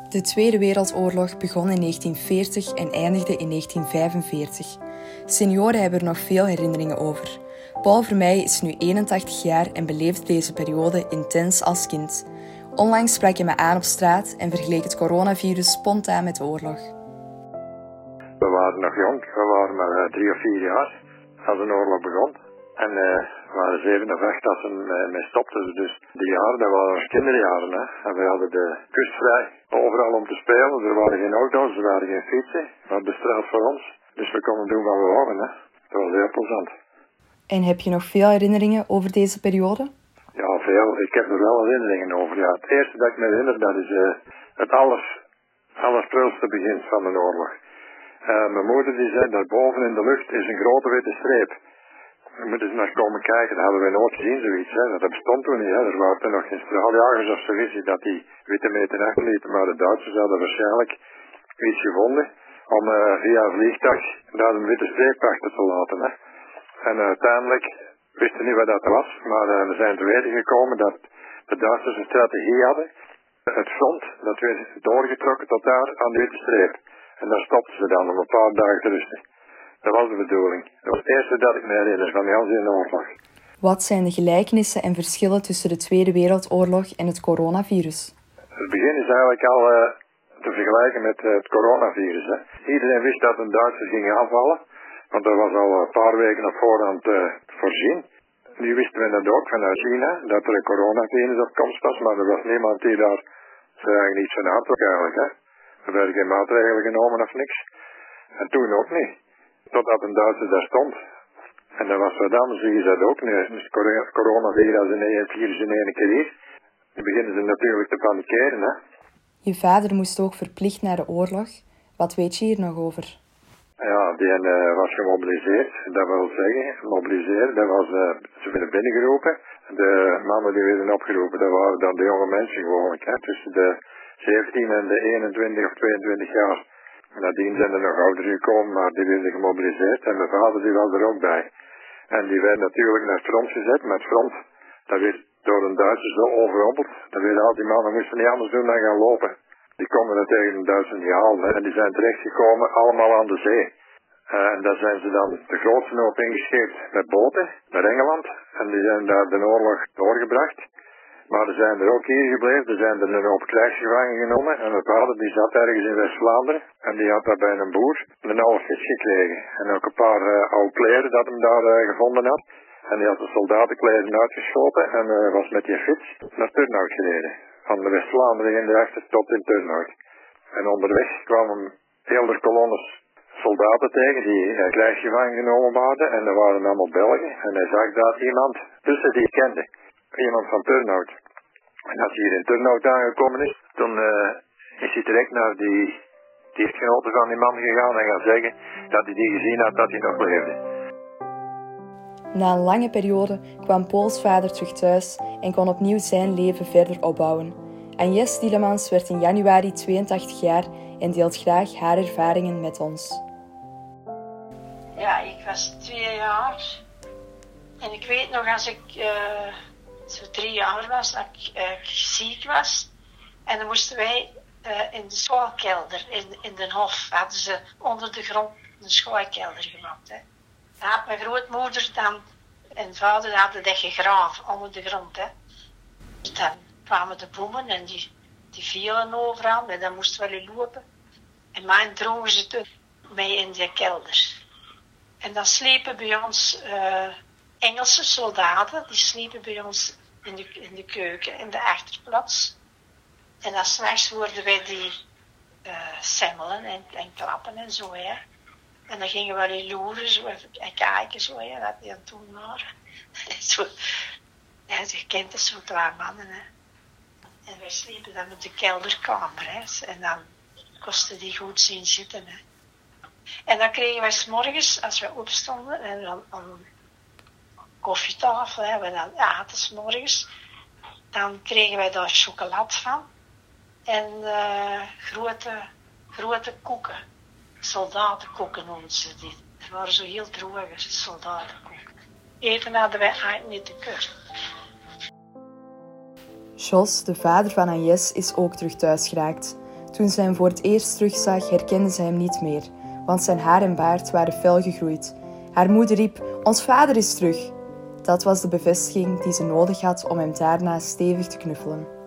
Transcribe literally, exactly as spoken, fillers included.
De Tweede Wereldoorlog begon in negentien veertig en eindigde in negentien vijfenveertig. Senioren hebben er nog veel herinneringen over. Paul Vermeij is nu eenentachtig jaar en beleeft deze periode intens als kind. Onlangs sprak hij me aan op straat en vergeleek het coronavirus spontaan met de oorlog. We waren nog jong, we waren maar uh, drie of vier jaar als de oorlog begon. En uh, we waren zeven of acht als ze uh, mee stopten. Dus die jaren, dat waren ons kinderjaren. Hè. En we hadden de kust vrij, overal om te spelen. Er waren geen auto's, er waren geen fietsen. Dat de straat voor ons. Dus we konden doen wat we wouden. Hè. Dat was heel plezant. En heb je nog veel herinneringen over deze periode? Ja, veel. Ik heb er wel herinneringen over. Ja, het eerste dat ik me herinner, dat is uh, het alles, allerprulste begin van de oorlog. Uh, mijn moeder die zei, daarboven in de lucht is een grote witte streep. We moeten eens naar komen kijken, dat hadden we nooit gezien, zoiets. Hè. Dat bestond toen niet. Hè. Er waren toen nog geen straaljagers of zoiets dat die witte meter achterlieten. Maar de Duitsers hadden waarschijnlijk iets gevonden om uh, via een vliegtuig daar een witte streep achter te laten. Hè. En uh, uiteindelijk wisten we niet wat dat was, maar uh, we zijn te weten gekomen dat de Duitsers een strategie hadden. Het front, dat werd doorgetrokken tot daar aan de witte streep. En daar stopten ze dan om een paar dagen te rusten. Dat was de bedoeling. Dat was het eerste dat ik me herinner van de hele oorlog. Wat zijn de gelijkenissen en verschillen tussen de Tweede Wereldoorlog en het coronavirus? Het begin is eigenlijk al uh, te vergelijken met uh, het coronavirus. Hè. Iedereen wist dat een Duitser ging aanvallen, want dat was al een paar weken op voorhand uh, voorzien. Nu wisten we dat ook vanuit China, dat er een coronavirus op komst was, maar er was niemand die daar zich eigenlijk niet van aantrok eigenlijk. Hè. Er werden geen maatregelen genomen of niks. En toen ook niet. Totdat een Duitser daar stond. En dan was wat anders, zie je dat ook. Nu is het coronavirus in één virus in één keer hier. Dan beginnen ze natuurlijk te panikeren. Hè. Je vader moest ook verplicht naar de oorlog. Wat weet je hier nog over? Ja, die uh, was gemobiliseerd. Dat wil zeggen, mobiliseren, dat was, uh, ze werden binnengeroepen. De mannen die werden opgeroepen, dat waren dan de jonge mensen gewoonlijk. Hè, tussen de zeventien en de eenentwintig of tweeëntwintig jaar. En nadien zijn er nog ouderen gekomen, maar die werden gemobiliseerd. En mijn vader die was er ook bij. En die werd natuurlijk naar het front gezet. Maar het front, dat werd door een Duitser zo overrompeld. Dat werden al die mannen moesten niet anders doen dan gaan lopen. Die konden het tegen een Duitser niet halen. Hè. En die zijn terechtgekomen allemaal aan de zee. Uh, en daar zijn ze dan de grootste hoop ingescheept met boten naar Engeland. En die zijn daar de oorlog doorgebracht. Maar er zijn er ook hier gebleven, er zijn er een hoop krijgsgevangen genomen. En mijn vader die zat ergens in West-Vlaanderen. En die had daar bij een boer een oude fiets gekregen. En ook een paar uh, oude kleren dat hem daar uh, gevonden had. En die had de soldatenkleren uitgeschoten en uh, was met die fiets naar Turnhout gereden. Van de West-Vlaanderen in de achter tot in Turnhout. En onderweg kwamen heel de kolonnes soldaten tegen die uh, krijgsgevangen genomen waren. En er waren allemaal Belgen. En hij zag daar iemand tussen die hij kende. Iemand van Turnhout. En als hij hier in Turnhout aangekomen is, dan uh, is hij direct naar die, die echtgenote van die man gegaan en gaan zeggen dat hij die gezien had dat hij nog leefde. Na een lange periode kwam Pauls vader terug thuis en kon opnieuw zijn leven verder opbouwen. Agnes Tielemans werd in januari tweeëntachtig jaar en deelt graag haar ervaringen met ons. Ja, ik was twee jaar en ik weet nog als ik uh, zo drie jaar was dat ik uh, ziek was. En dan moesten wij uh, in de schoolkelder, in, in de hof, hadden ze onder de grond een schoolkelder gemaakt. Hè. Dan had mijn grootmoeder dan en vader hadden dat gegraven onder de grond. Hè. Dus dan kwamen de bomen en die, die vielen overal en dan moesten we wel lopen. En mijn droegen ze toen mee in de kelder. En dan sliepen bij ons uh, Engelse soldaten, die sliepen bij ons in de, in de keuken, in de achterplaats. En dan 's nachts worden wij die uh, semmelen en, en klappen en zo, hè. En dan gingen we die loeren zo even en kijken, zo, hè, wat die aan het doen waren. Zo, ja, je kent het, zo twee mannen, hè. En wij sliepen dan op de kelderkamer, hè. En dan kostte die goed zien zitten, hè. En dan kregen wij 's morgens, als we opstonden, en dan aan koffietafel, hè, we dan aten 's morgens, dan kregen wij daar chocolade van. En uh, grote, grote koeken, soldatenkoeken noemden ze die. Dat waren zo heel droge soldatenkoeken. Eten hadden wij eigenlijk niet te kunnen. Jos, de vader van Agnes, is ook terug thuis geraakt. Toen ze hem voor het eerst terugzag, herkende ze hem niet meer, want zijn haar en baard waren fel gegroeid. Haar moeder riep, ons vader is terug. Dat was de bevestiging die ze nodig had om hem daarna stevig te knuffelen.